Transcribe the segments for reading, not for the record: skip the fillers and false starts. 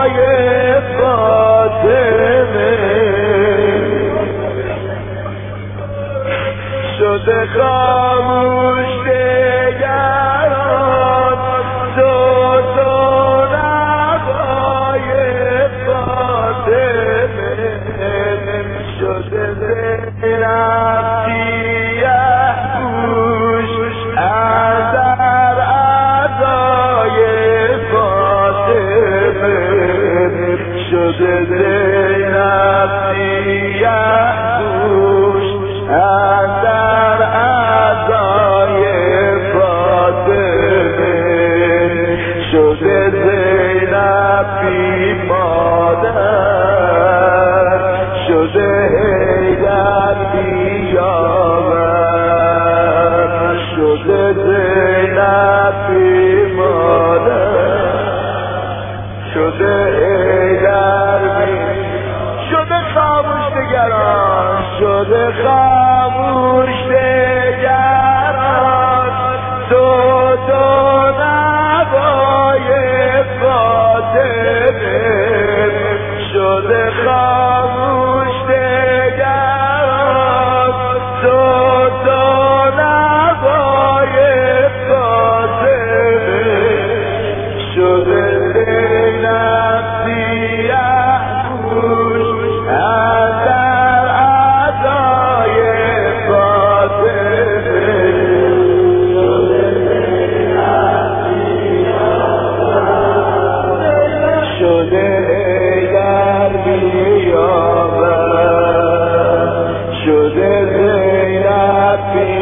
فاطمه شده خاموش دگران تو نوای فاطمه شده زینب سیه پوش اندر عزای فاطمه شده زینب سیه پوش اندر عزای فاطمه شده زینب بی مادر شده حیدر بیاور شده زینب بی مادر شده حیدر بی شده خاموش دگران شده خاموش دگران تو نوای فاطمه شده خاموش دگران تو نوای فاطمه شده زینب سیه پوش اندر عزای فاطمه شده حیدر بیاور شده زینب بی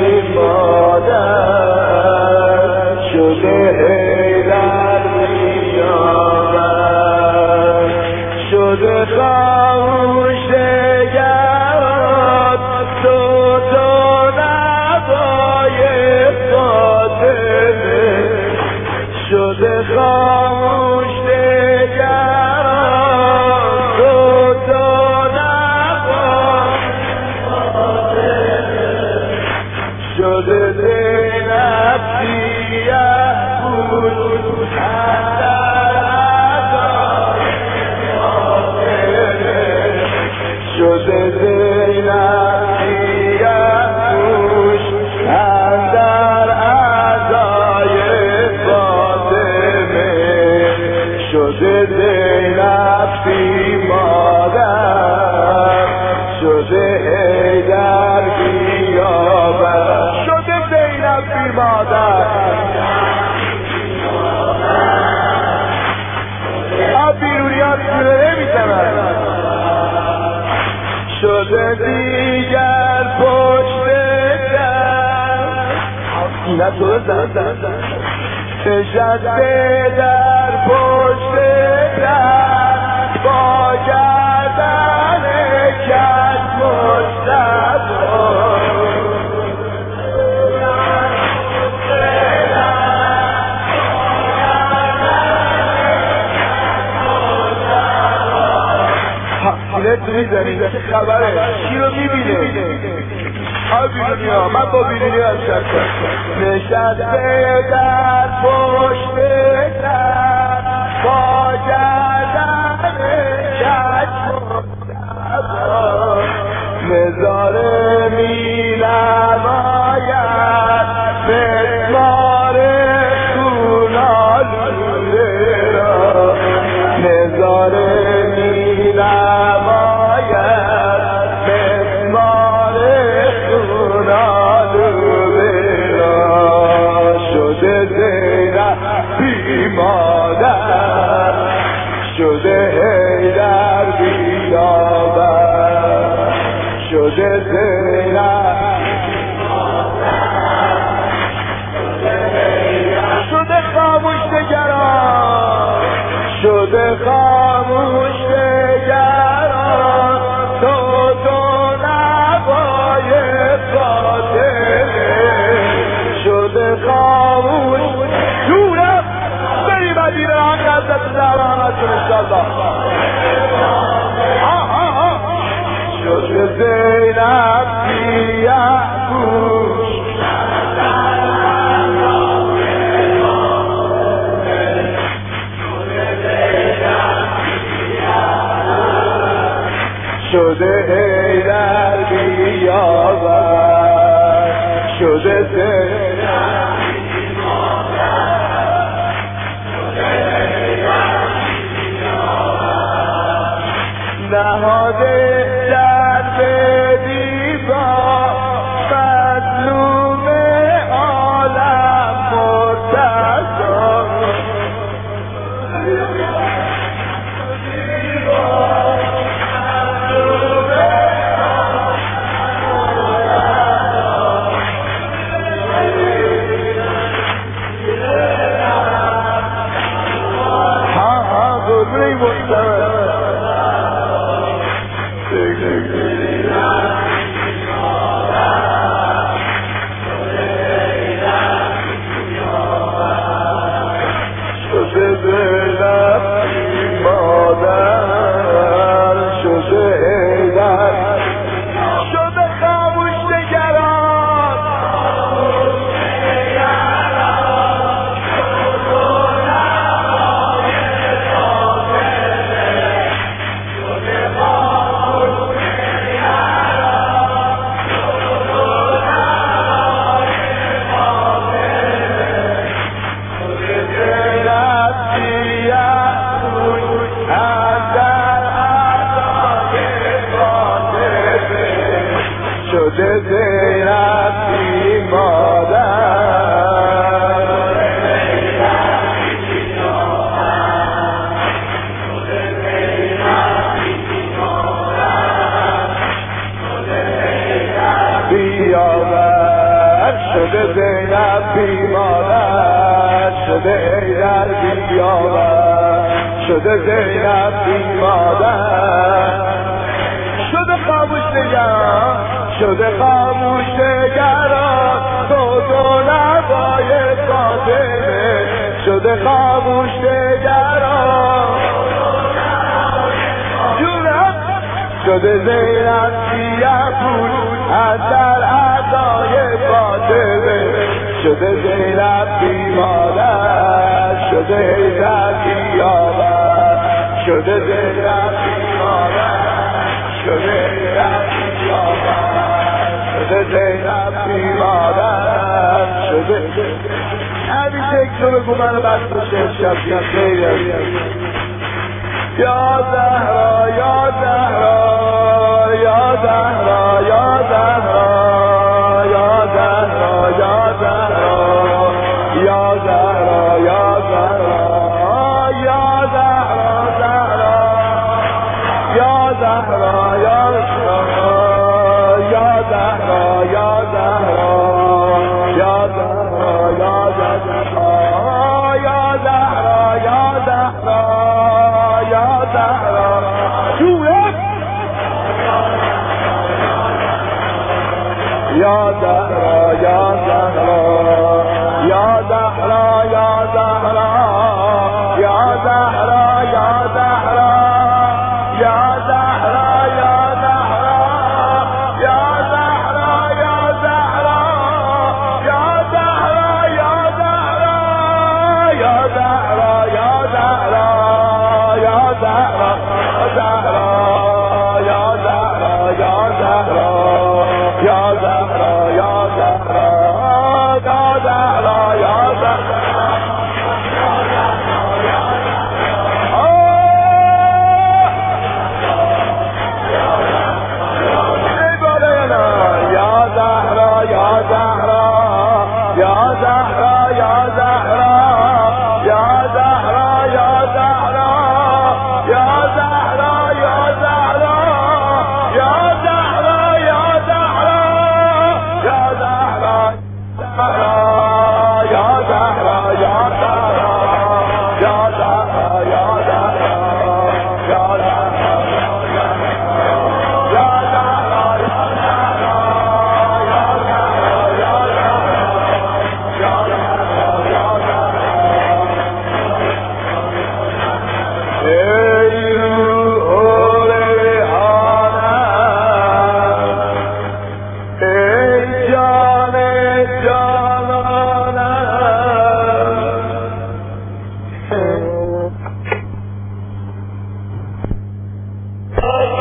مادر شده حیدر بیاور شده خاموش دگران تو نوای فاطمه شده خاموش دگران تو نوای شده زینب سیه پوش اندر عزای فاطمه شده زینب سیه پوش اندر عزای فاطمه شده زینب بی مادر شده حیدر بیاور شده زینب بی مادر بیرونیات جوره نمیزنن شده دیگر پشت در اینه تو زن نشسته در پشت در با گردن کج مصطفی تو میزنی چه خبره چی رو میبینه بیرونی ها من با بیرونی ها شکر نشسته در پشت در با گردن کج مصطفی نظاره می نماید مسمار خونالوده را نظاره می نماید مسمار خونالوده را شده زینب بی مادر شده حیدر بیاور شده زینب شده خاموش دگران شده خاموش دگران تو نوای فاطمه شده خاموش جونم بری مدینه هم قدرت زرانتون انشالله شده زینب سیه پوش شده حیدر بیاور شده نهاده در دیوار مظلوم عالم مرتضی شده زینب بیمادر شده حیدر بیاور شده زینب بیمادر شده خاموش نگران شده خاموش نگران تو نوای فاطمه شده خاموش نگران شده زینب سیه بود از در اعضای فاطمه شده زینب بیمادر شده حیدر بیاور شده زینب بیمادر شده حیدر بیاور شده زینب بیمادر شده همیشه یک شو بگو من بست بشه شب خیلی یا زهرا یا زهرا یا زهرا یا زهرا یا زهرا یا زهرا یا زهرا یا زهرا یا زهرا زهرا یا زهرا یا زهرا یا زهرا یا زهرا یا زهرا یا زهرا یا زهرا یا زهرا یا زهرا جویت یا زهرا یا زهرا یا زهرا یا زهرا یا زهرا یا زهرا یا زهرا یا زهرا یا زهرا یا زهرا یا زهرا یا زهرا یا زهرا یا زهرا یا زهرا زهرا یا زهرا یا زهرا یا زهرا یا زهرا یا زهرا یا زهرا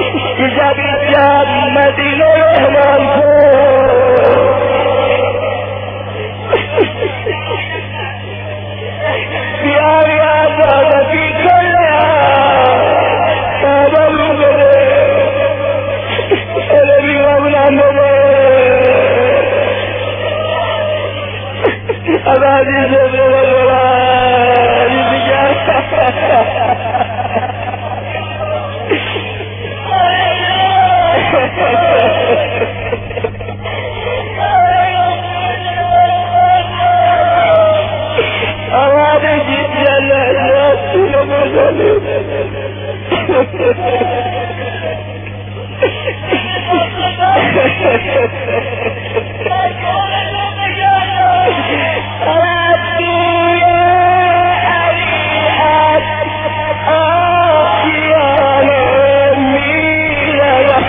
يجب جاب مدينة الإهلال يا رياضة في كلها هذا المدرس الذي غبنا مدرس أبادي زبر والوراء يبجا أراد جدا الناس لمدلل أردت يا أريحات يا نميلة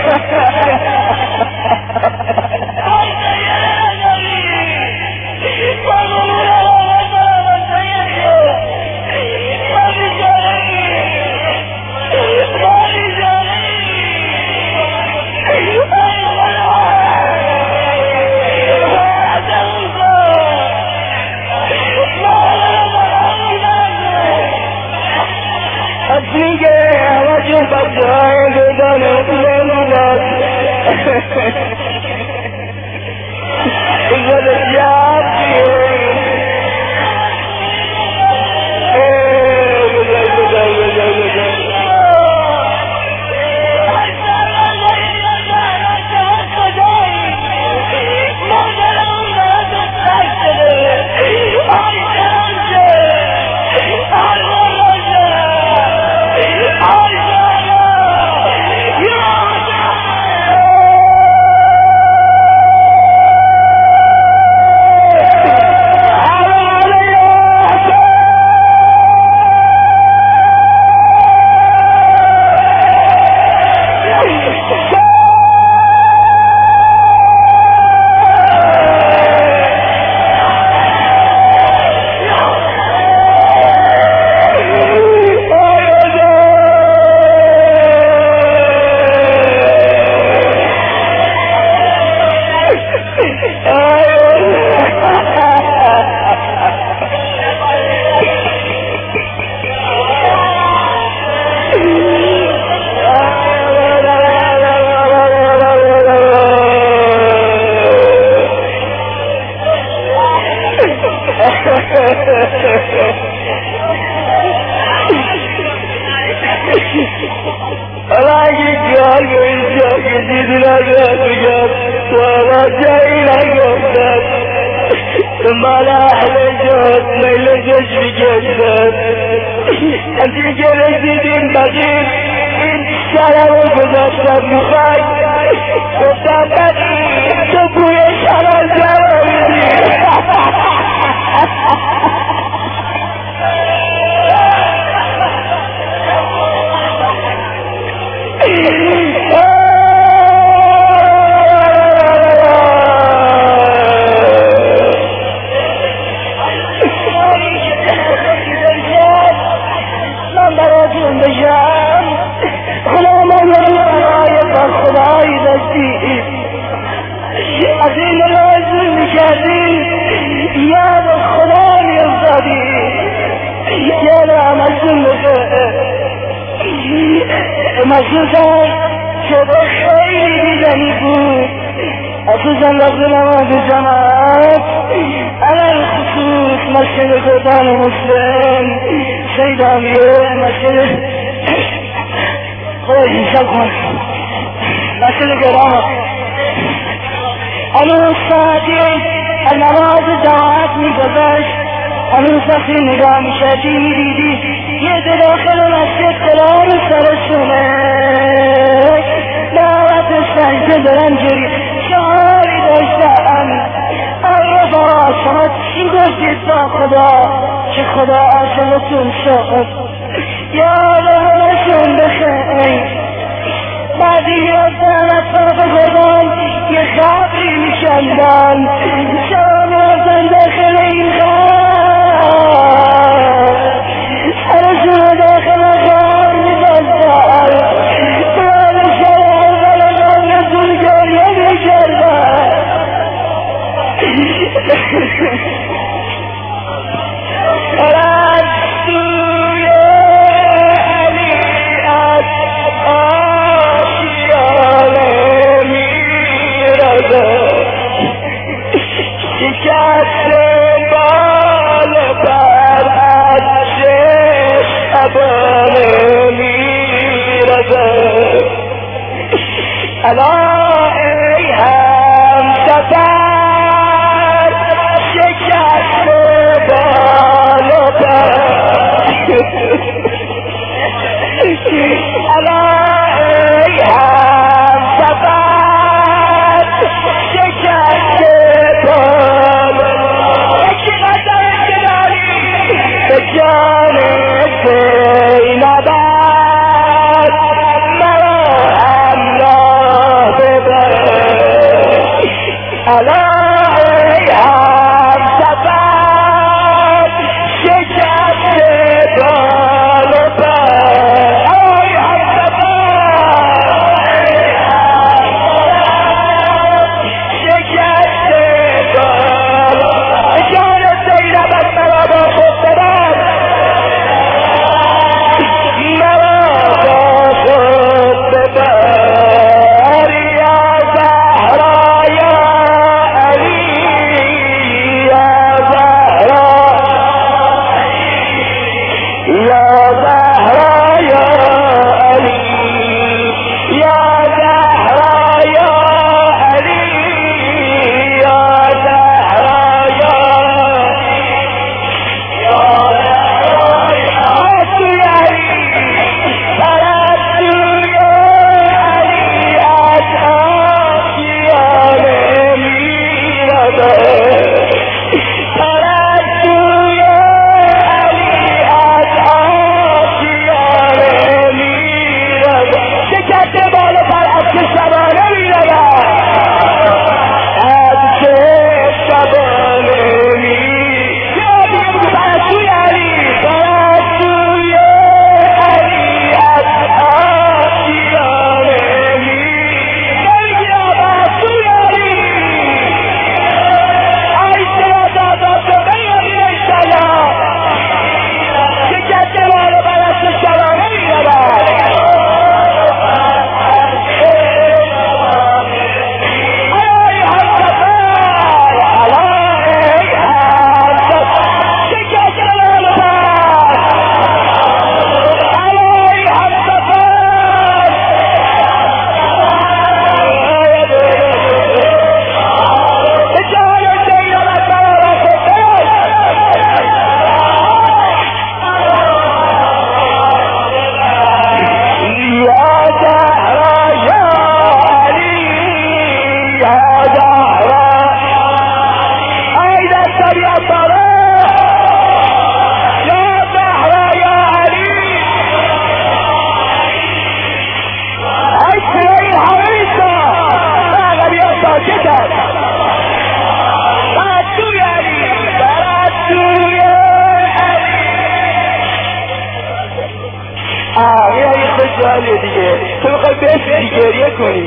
سوالیه دیگه. تو میخوای بهش گریه کنی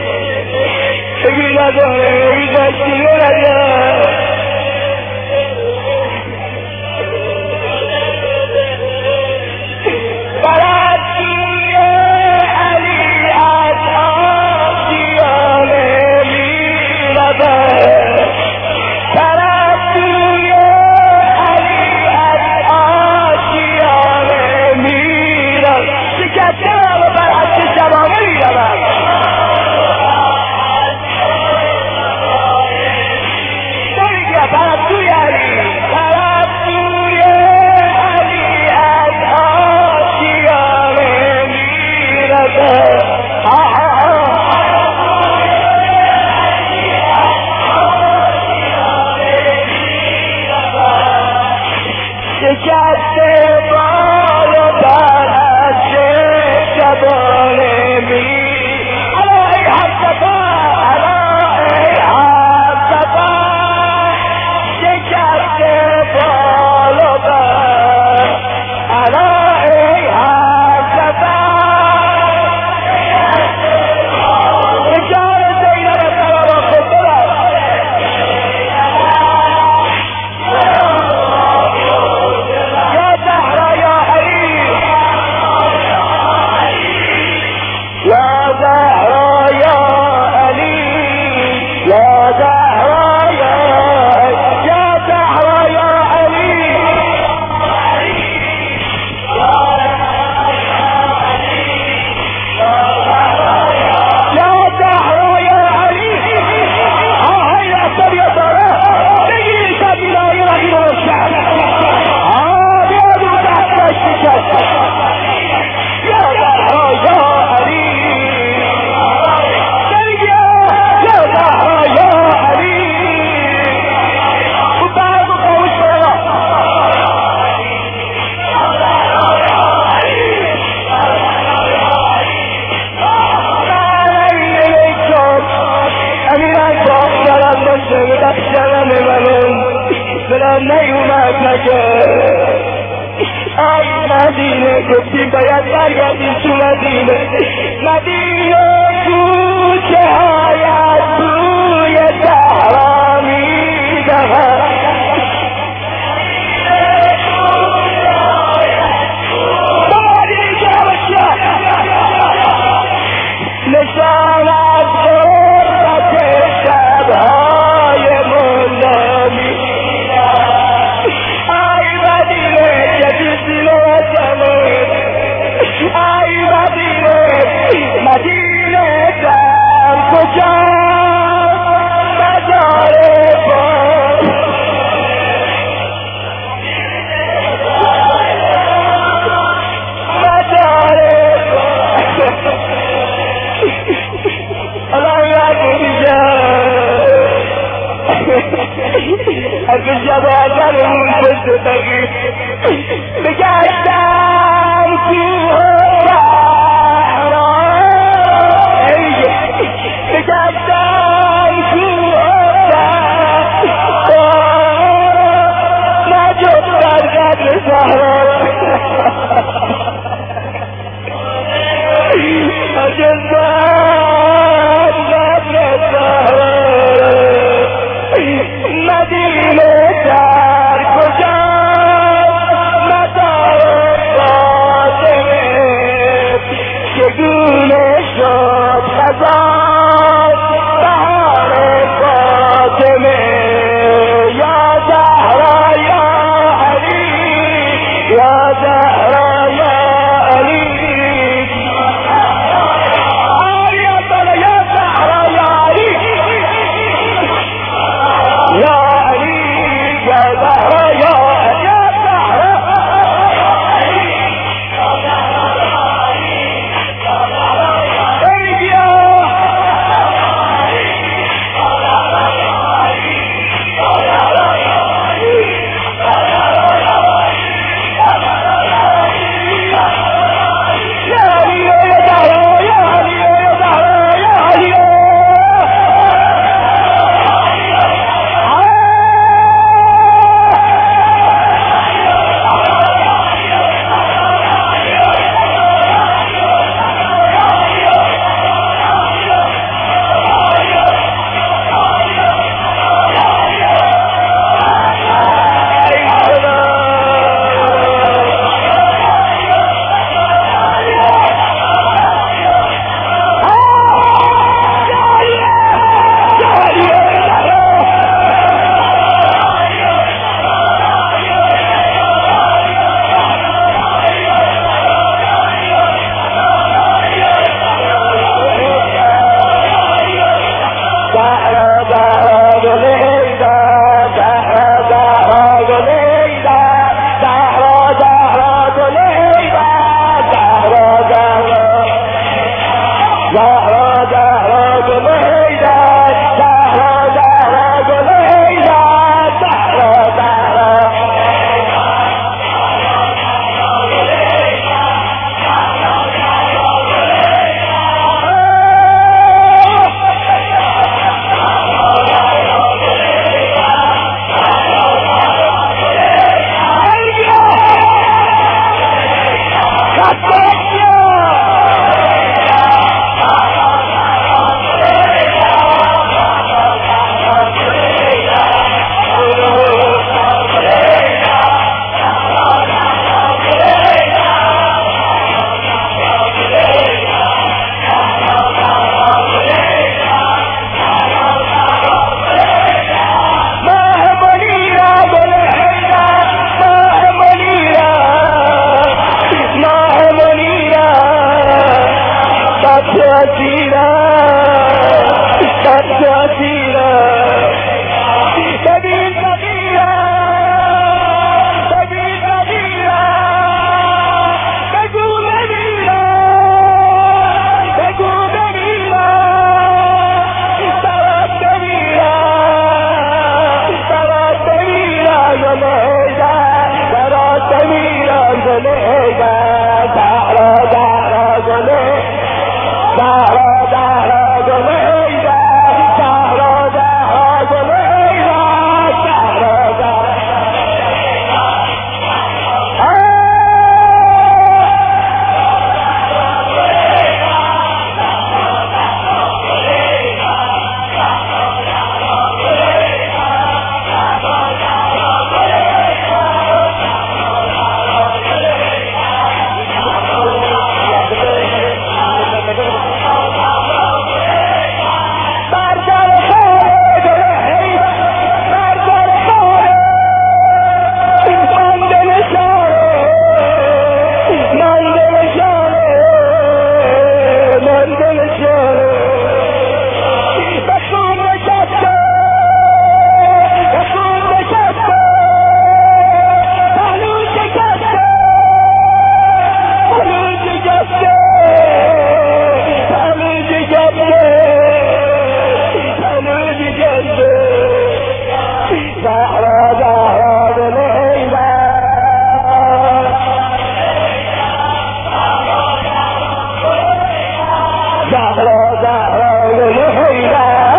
بگی نداره بگی داشتی نداره. Yeah. اذیت نکرد. ای مدینه گفتیم باید برگردیم تو مدینه. مدینه کوچه هایت توی صحرا می‌دهد. نشان از غربت شب‌های مندامی. ای مدینه جدیدی وطنت، ای مدینه مدینه در کجا مزار باز. مزار از جوادرمون پشت تقییم بگشتم تو صحرا، بگشتم تو صحرا، نجد در قدر صحرا، نجد در قدر صحرا. مدینه در کجا مزار فاطمه، چگونه شد خزان بهار فاطمه. یا زهرا یا علی، یا زهرا یا علی، یا زهرا یا علی، یا علی، یا زهرا یا علی، یا زهرای حیدر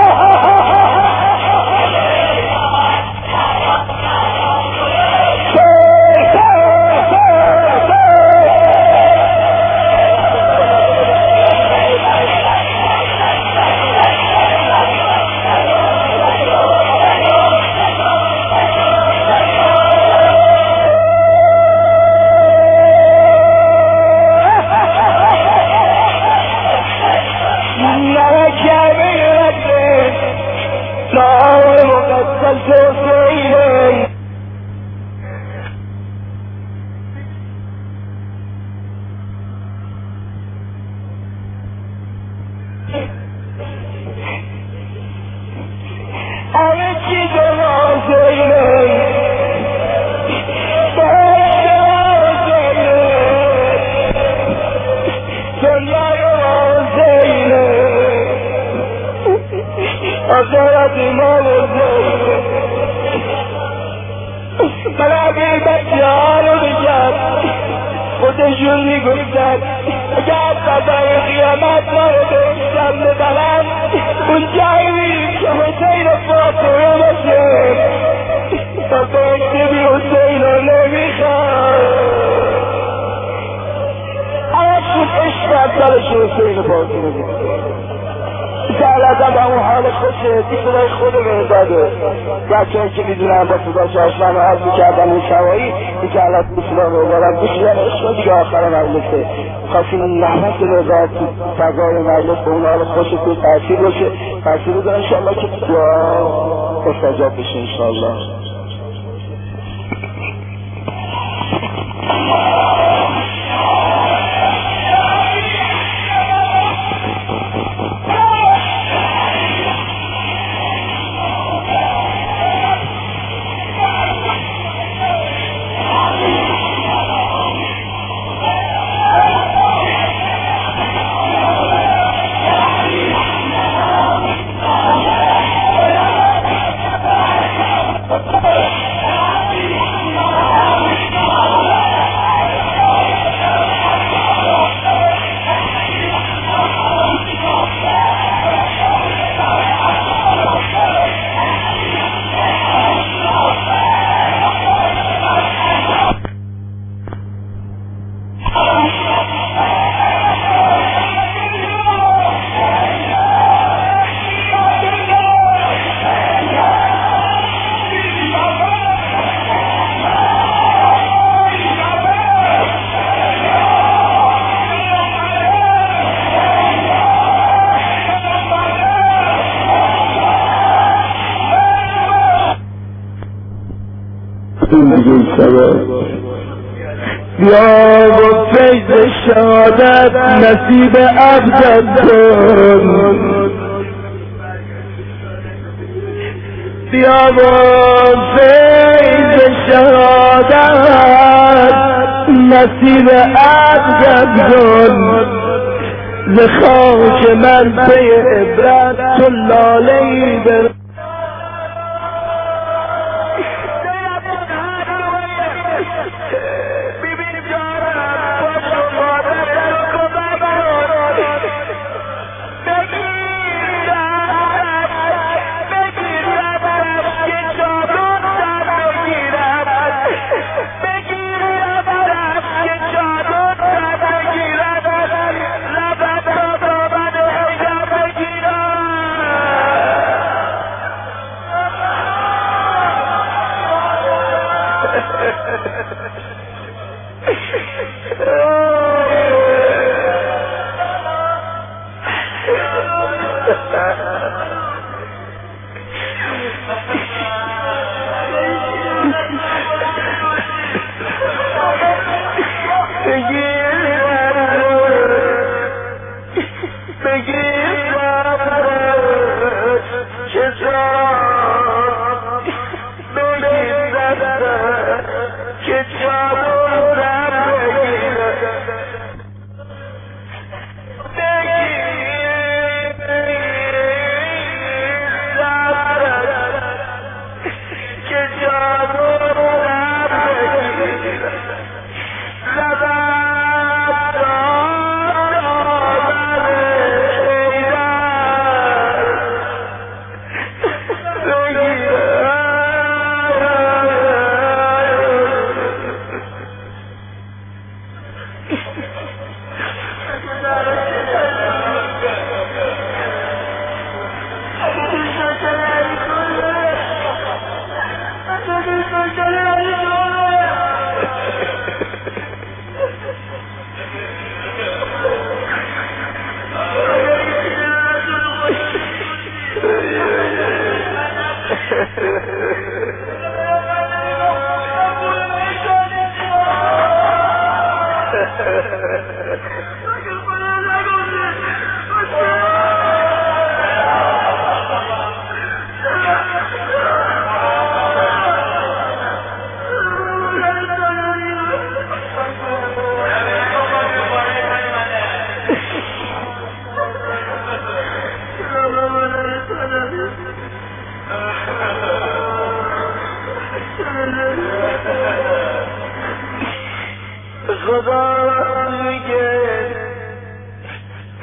خودشون میگفتن اگر قدر قیامت ما رو بهشتم ببرن اون جایی میریم که حسین فاطمه باشه تا بهشت بی حسین رو نمیخواد همشون عشق اولشون حسین فاطمه بود سهلتم با اون حال خوشه دیگه خود بهداده بچه هایی که میدونم با صداش آشنا رو عرض میکردم اون شوایی دیگه علت بسیار رو بارم بشیدن عشق دیگه آخر مجلسه خواستیم نحمت رضا تو فضای مجلس به اون حال خوش توی تأثیر باشه تأثیر بودن انشاءالله که دعا استجاب بشه انشاءالله بیا و فیض شهادت نصیب عبدت کن بیا و فیض شهادت نصیب عبدت کن ز خاک من پی عبرت تو لاله‌ای بر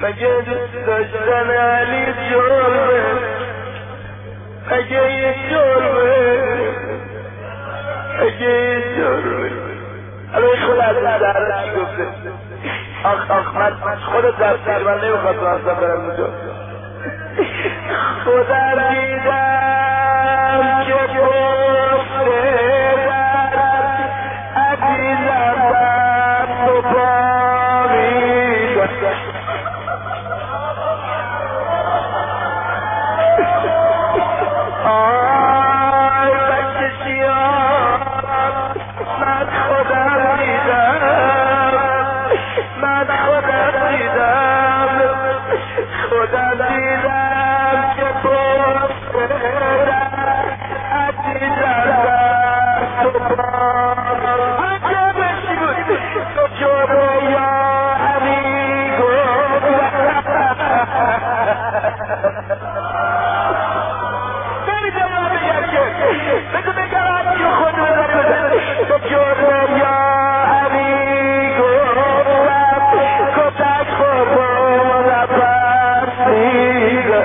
اگه دوست داشتن علی جرمه، اگه یه جرمه، اگه یه جرمه. الان خود از این درد چی گفته؟ آخ من خودت دستیر من نمیخواستم اصلا برم اونجا. خودم دیدم که پشته عزیزم بر تو پا می‌دم. آی بچه سیاه من خودم دیدم، من خودم دیدم، خودم دیدم که پشته عزیزم بر تو پا جوره یا عمیگو نمیتونم بگم که بگو بگم عمی خود بزن جوره یا عمیگو کتک خورم نپرسید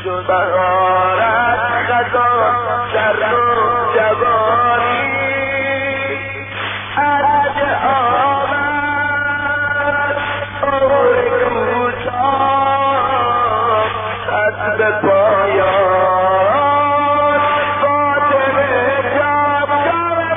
شد بهارت خزان سر و جوانی عرض آمد عمر کوتاه حد به پایان فاطمه جاب جام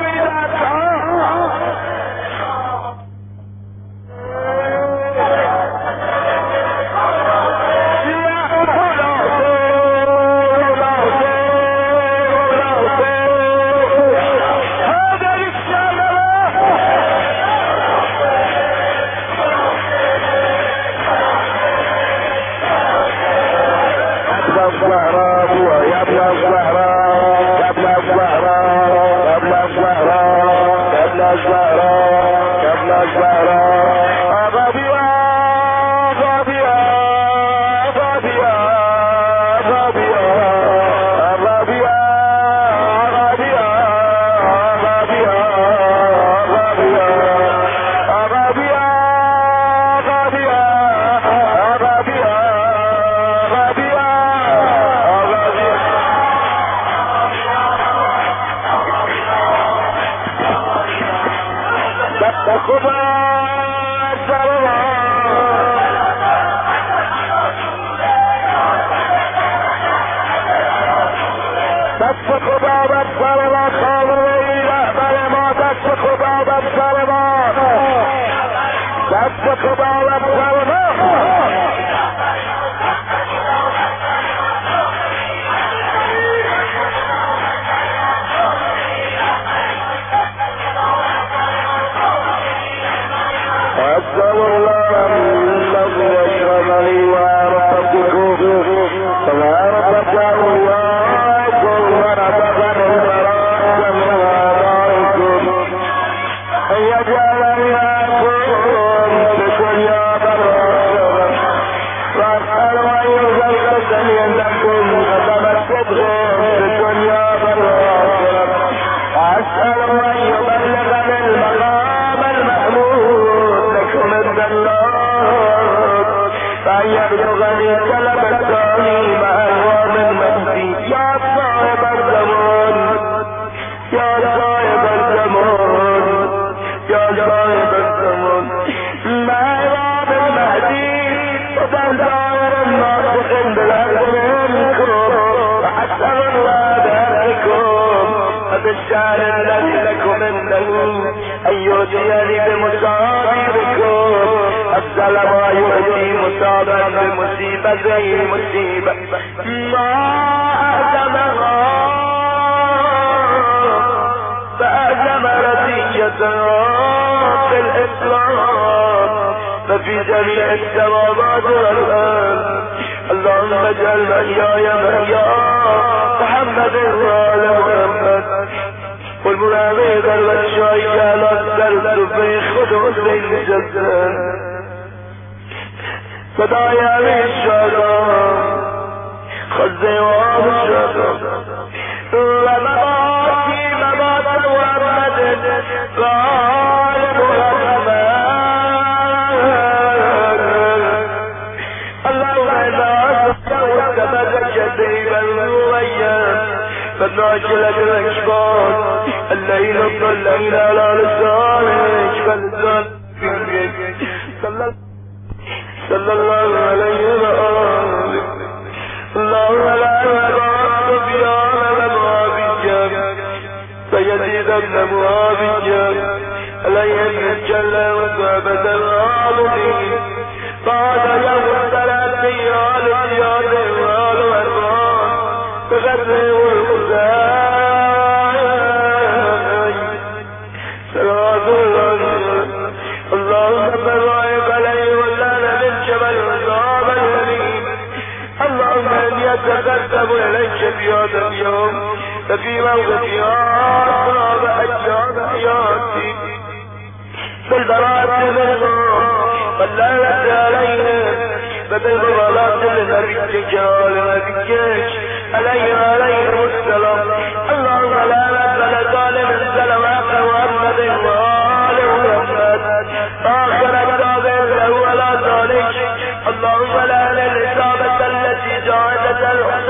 اللهم لا للإصابة التي جاءت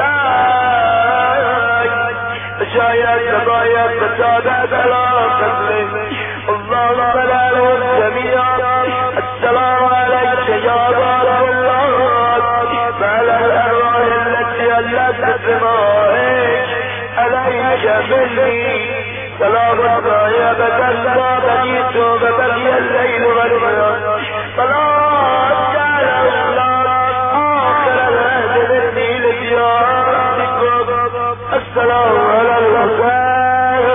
شاید باید بتابت على قبله اللهم لا الجميع السلام عليك يا رب الله فعلى الأرواح التي ألت بسمائك عليك مني سلام الغيبة الصابت ببقي الليل والنهار صلاة على الله آخر الهد مني لزيارتكم السلام على الحسين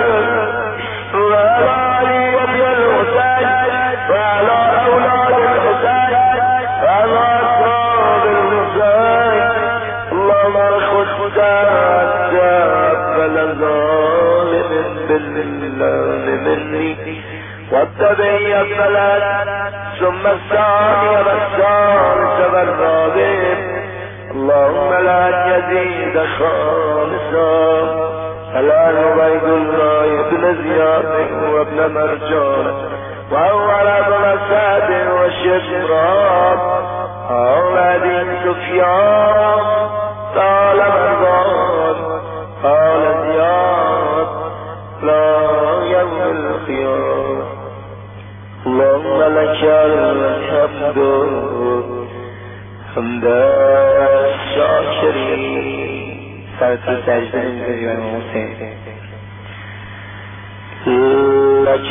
وعلى علي بن الحسين وعلى أولاد الحسين وعلى أصحاب الحسين اللهم ارحم تقبل الظالم بالله مني والتبعي الثلاث ثم الثاني والثالث والرابع اللهم لا يزيد خالصا الآن عبيد الله بن زياد وابن مرجان وأول ابن سعد والشبران أولاد سفيان قال مرضان قال زياد لا يوم القيامة اللهم لك الحمد حمد الشاكرين سرطی سجده نمیذاری برای حسین لك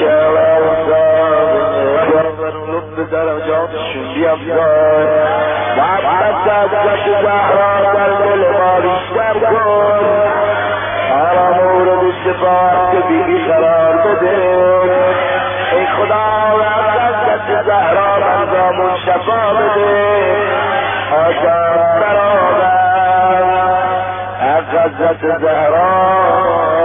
الحمد لب درجاتشون بیافزای و عبدت عزت زهرا در دل ما بیشتر کن حالا مورد شفاعت که بیبی قرار بده ای خدا و عزت زهرا مرزامون شفا بده آجام برابر عزت زهرا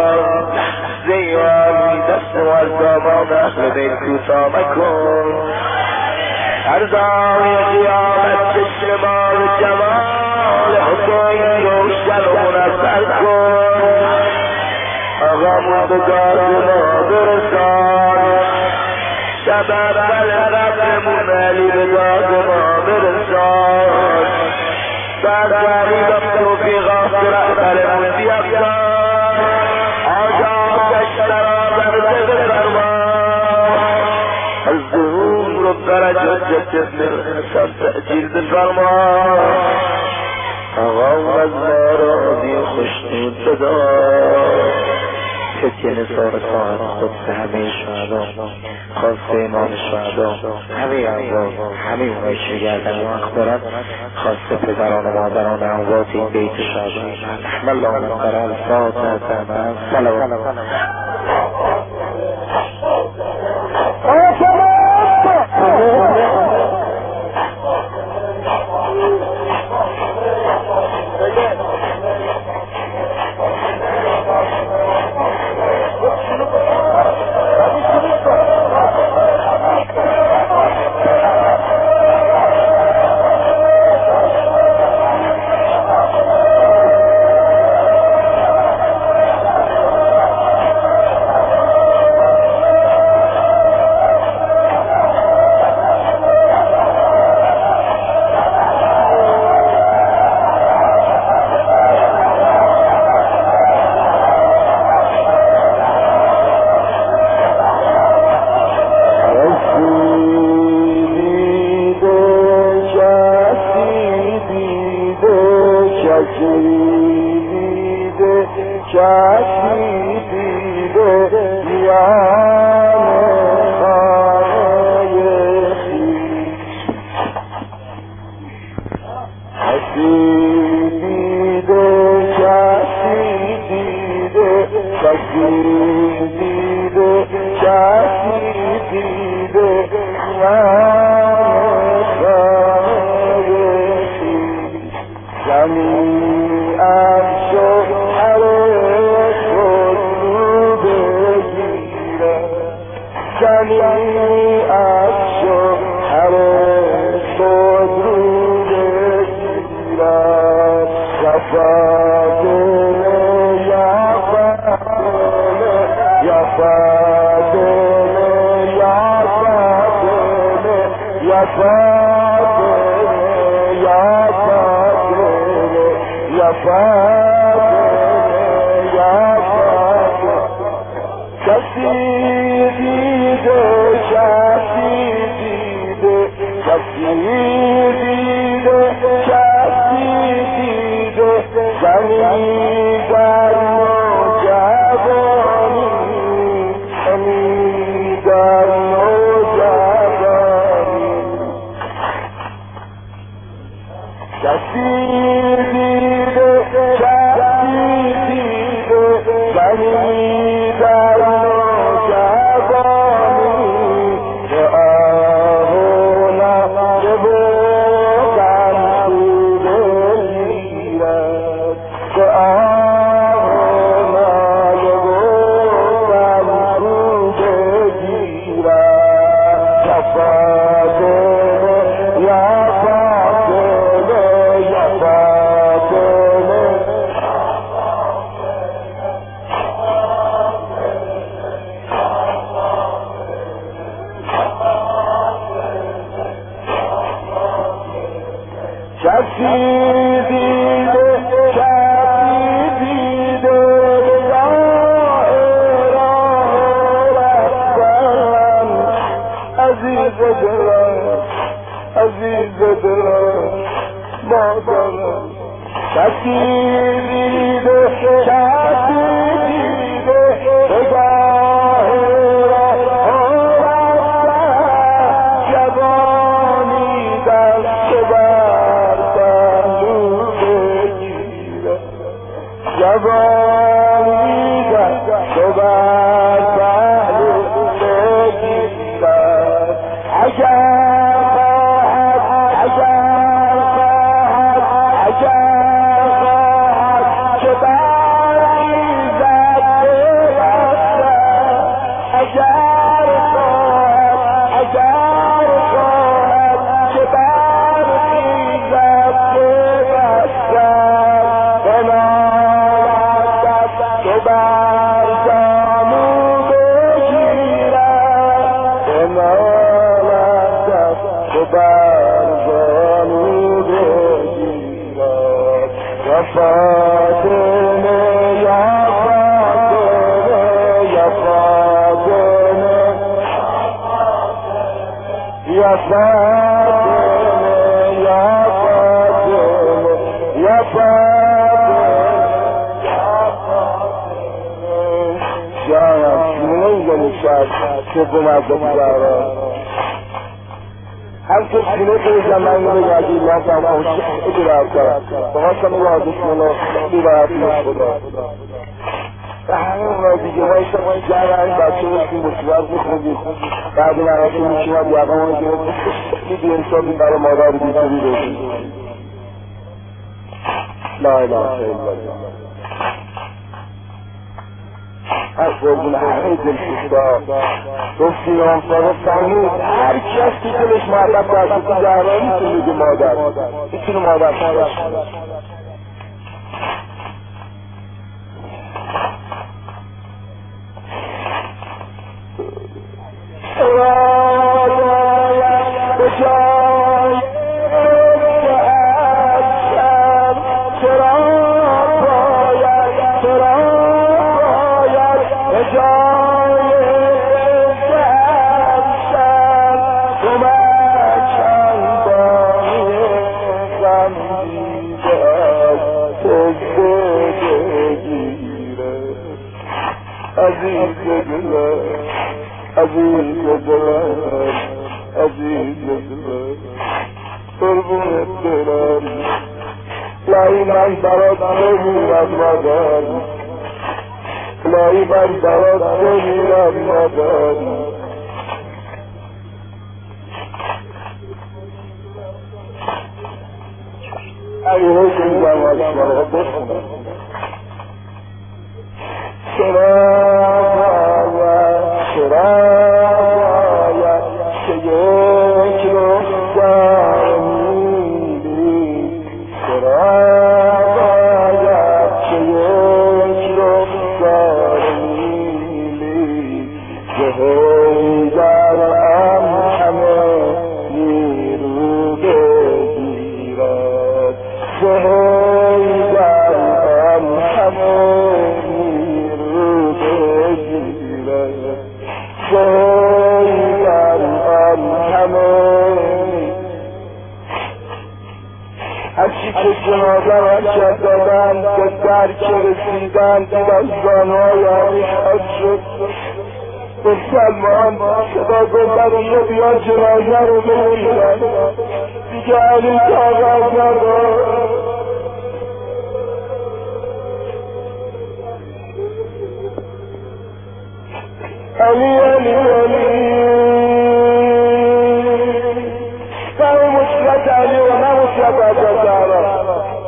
زیوانی دست و از دامان اهل بیت کوتا مکن هر زاوی قیامت چشم ما و جمال حسین روشن و منظر کن آقامون به داد ما برسان شبر ربمون علی به داد ما برسان سرگری با توفیقات رهبرمون بیافزان آجاتش درآور بفرما از ظهور و درجات جسم انسان تأجیل بفرما آقا از ما راضی و خوشنود بدار کسی نثار ساعت خود به همه شهدا خواسته امام شهدا همه اموات همه اونایی که میگردن و اخبارت خواسته پدران و مادران اموات این بیت شهدا رحم الله نصر الفاتحه مع الصلوات یا کسی دیده کسی دیده کسی دیده کسی دیده زنی در نوجوانی زنی در نوجوانی کسی دیده کسی دیده زنی در نوجوانی که آهونا که بودن خوبه گیرد که آهونا که بودن خوبه گیرد یا فاطمه یا فاطمه یا فاطمه کسی دیده کسی دیده رفتن عزیز دلم عزیز دلم مادرم کسی دیده کسی دیده جوانی دست بر پهلو بگیره جوانی دست بر پهلو بگیرد اگر خواهد که برخیزد برسد اگر خواهد که برخیزد برسد بنامد که بر زانو بگیرد بنامد که بر زانو بگیرد یا فاطمه یا فاطمه یا فاطمه یا فاطمه یا فاطمه یا فاطمه جانم شونه میگنی شد که بمرد بزاره هم که شونه که زمان رو بگردی الله تا خوش خیلی راحت کرد بخواستم این وادشونه خیلی راحت نشده و همه اونها دیگه ما ایشتا جمع این بچه رو که مصیبت میخوندید بعد این عراقی میشیند یقه اونو که خیلی بیانصافی برای مادر بیتری بشید لا اله الا الله از قربون همه دلشوشتا گفتیم آنفاده فهمید هر کس که دلش محبت برسید تو زهرا میتونه بگه مادر میتونه مادر شده عزیز دلم عزیز دلم قربونت دلم لایی من برات بمیرم مادر لایی من برات بمیرم مادر اگه حکم جمعش برای بخونم شراید که یک رخسار میبی شراید که یک رخسار میبی که حیدرم همه نیرو بگیرد که حیدرم آدم حرکت دادن به درک رسیدن دیدن زانهای حقیقت شد به سلمان صدا گذرونه بیا جنازه رو بگیرن دیگه علی طاقت ندارد علی علی علی نه مصیبت علی و نه مصیبت زهرا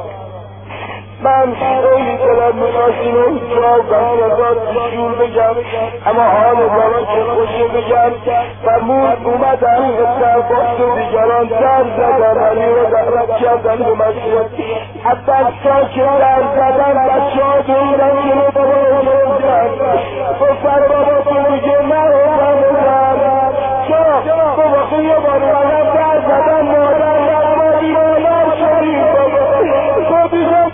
من خیلی دلم می‌خواست اینو اینجا بسیار شور بگم اما حال بابا چه خوشه بگم فرمود اومدن درباست و دیگران در زدن علی رو دعوت کردن به مسجد عباس‌ها که در زدن بچه ها دورن جلو بابا اومدن گفتن بابا تو میگه نه اومدن چرا بابا خیلی یه بار اومدن در زدن مادر نرمادی مادر شدیم بابا تو بیشم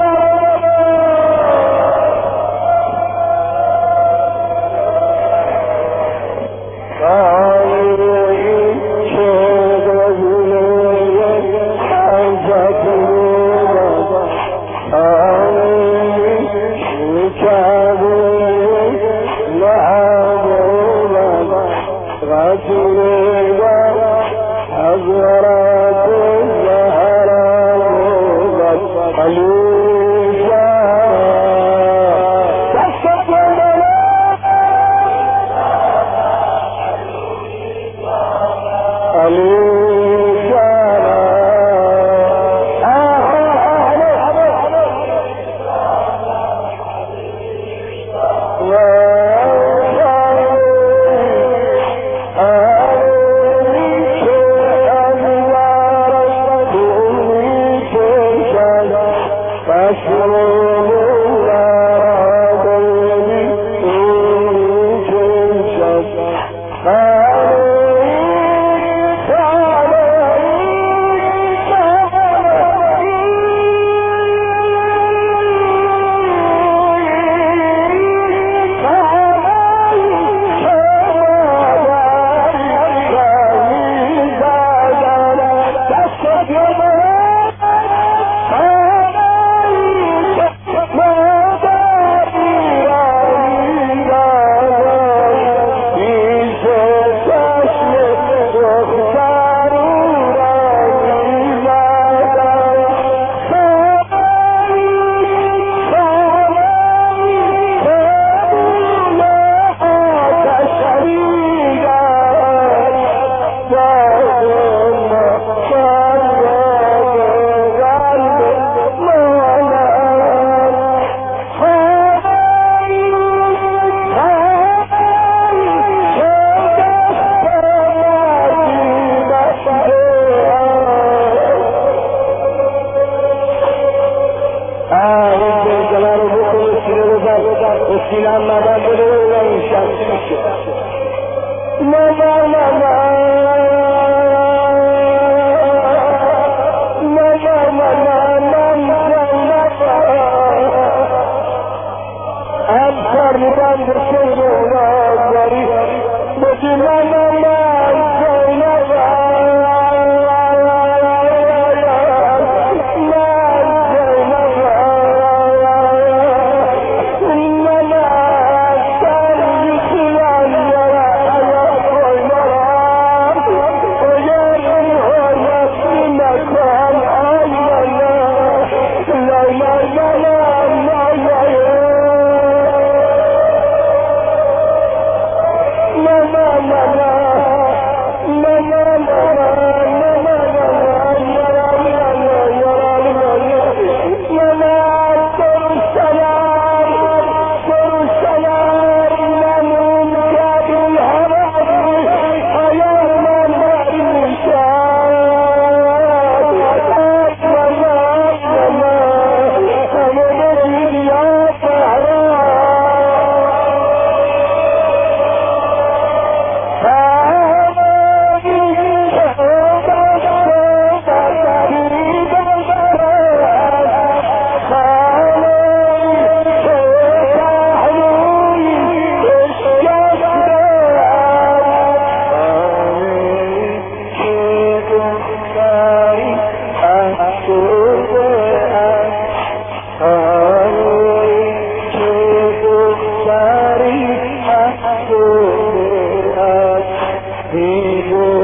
این